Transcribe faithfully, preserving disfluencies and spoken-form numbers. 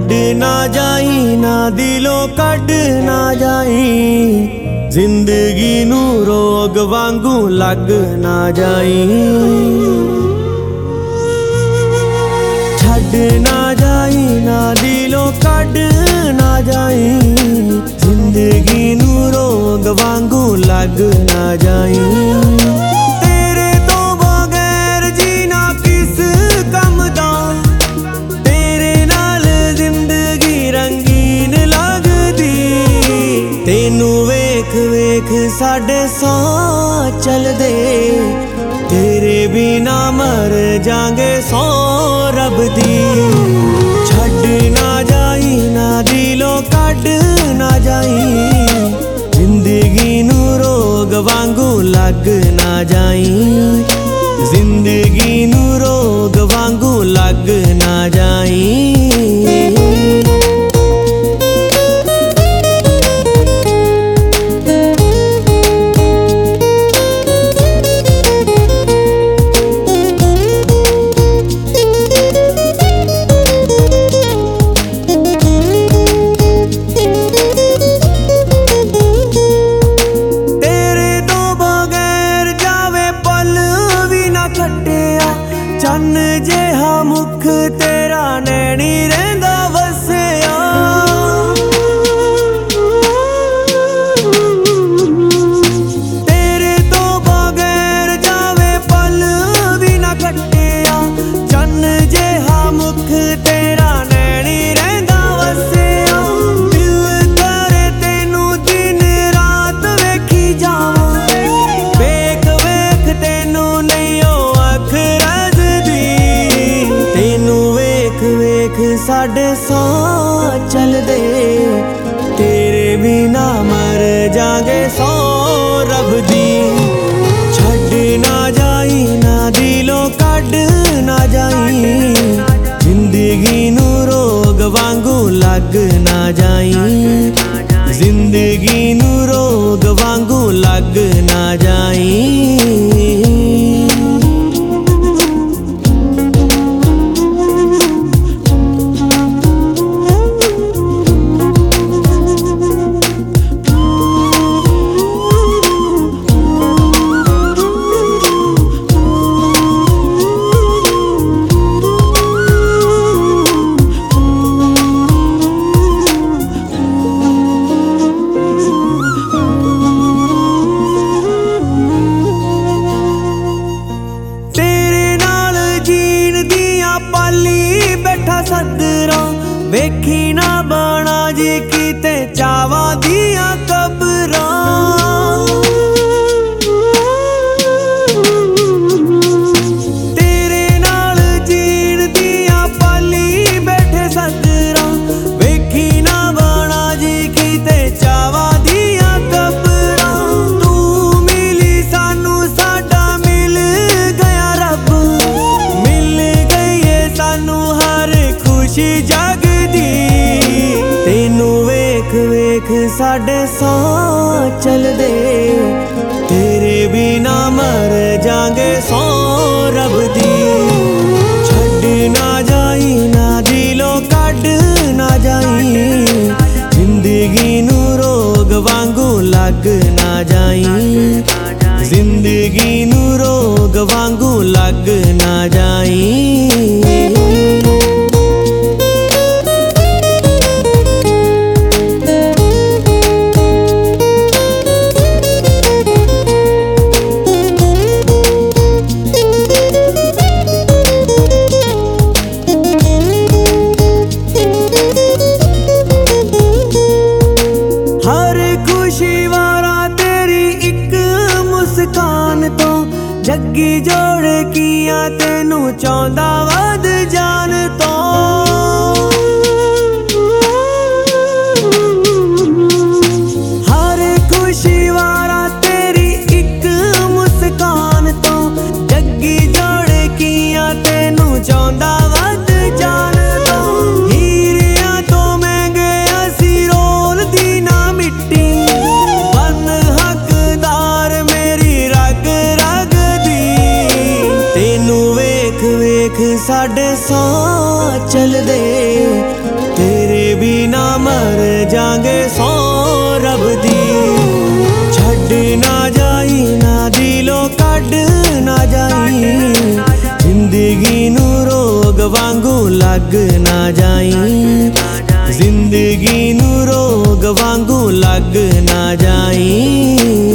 छड्ड ना जाई ना दिलों कढ ना जाई, जिंदगी नू रोग वांगू लग ना जाई। छड्ड ना जाई ना दिलों कढ ना जाई, जिंदगी नू रोग वांगू लग ना जाई। तेरे तो बगैर जीना किस कम दा, तेरे नाल जिंदगी रंगीन लगदी। तेनू वेख वेख साडे साह चलदे, तेरे बिना मर जांगे सौ रब दी। छड्ड ना जाई ना दिलों कढ ना जाई, जिंदगी नू रोग वांगू लग ना जाई। जिंदगी नू रोग वांगू लग ना जाई। चन्न जिहा मुख तेरा नैनी रहिंदा वसिया, तेरे तो बगैर जावे पल भी ना कटिया। चन्न जिहा मुख तेरा नैनी रहिंदा वसिया, दिल करे तेनू दिन रात वेखी जावां। वेख वेख तेनू नहीं ओ अख साडे साह चलदे, तेरे बिना मर जांगे सौ रब दी। छड्ड ना जाई ना दिलों कढ ना जाई, जिंदगी नू रोग वांगू लग ना जाई। जिंदगी नू रोग वांगू लग ना जाई। पाली बैठा सदरा वेखी ना बाणा जी कीते चावा दिया कबरा। तेरे नाल जीण दिया पाली बैठे सदरा वेखी ना बाणा जी कीते चावा दिया कबरा। तू मिली सानू साडा मिल गया रब, मिल सानू हर खुशी जगदी। तेनू वेख वेख साडे साह चलदे, तेरे बिना मर जांगे सौ रब दी। छड्ड ना जाई ना दिलों कढ ना जाई, जिंदगी नू रोग वांगू लग ना जाई। जिंदगी नू रोग वांगू लग ना जाई। जग्गी जोड़ किया तेनू चाहंदा वध जान तो। हर खुशी वारा तेरी एक मुस्कान तो, जग्गी जोड़ किया तेनू चाहंदा वध जान तो। हीरिया तो महंगे असी रोल दी ना मिट्टी, बन हकदार मेरी रग रग दी। तेनू वेख वेख साडे साह ਲੱਗ ਨਾ ਜਾਈ, ਜ਼ਿੰਦਗੀ ਨੂੰ ਰੋਗ ਵਾਂਗੂ ਲੱਗ ਨਾ ਜਾਈ।